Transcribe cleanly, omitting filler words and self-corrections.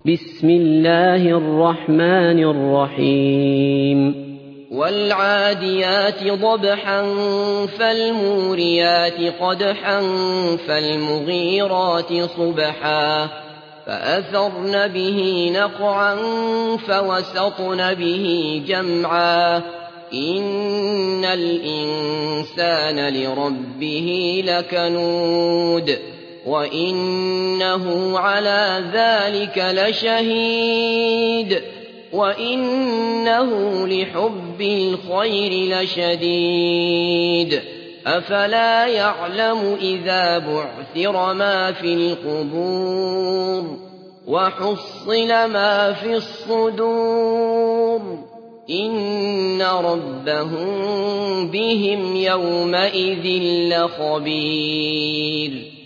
بسم الله الرحمن الرحيم والعاديات ضبحا فالموريات قدحا فالمغيرات صبحا فأثرن به نقعا فوسطن به جمعا إن الإنسان لربه لكنود وإنه على ذلك لشهيد وإنه لحب الخير لشديد أفلا يعلم إذا بعثر ما في القبور وحصل ما في الصدور إن ربهم بهم يومئذ لخبير